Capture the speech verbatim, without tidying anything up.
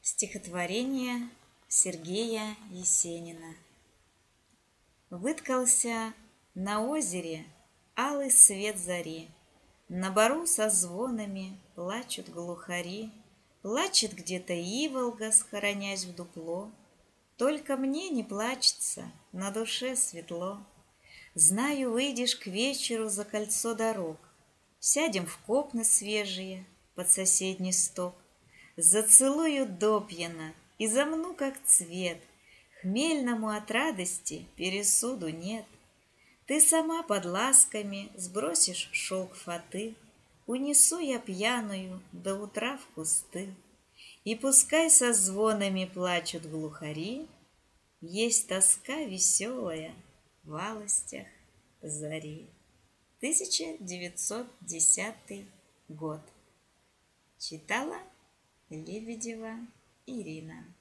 Стихотворение Сергея Есенина. Выткался на озере алый свет зари, На бору со звонами плачут глухари, Плачет где-то иволга, схоронясь в дупло. Только мне не плачется, на душе светло. Знаю, выйдешь к вечеру за кольцо дорог, Сядем в копны свежие под соседний сток. Зацелую допьяна и замну, как цвет, Хмельному от радости пересуду нет. Ты сама под ласками сбросишь шелк фаты, Унесу я пьяную до утра в кусты. И пускай со звонами плачут глухари, Есть тоска веселая в алостях зари. тысяча девятьсот десятый год. Читала Лебедева Ирина.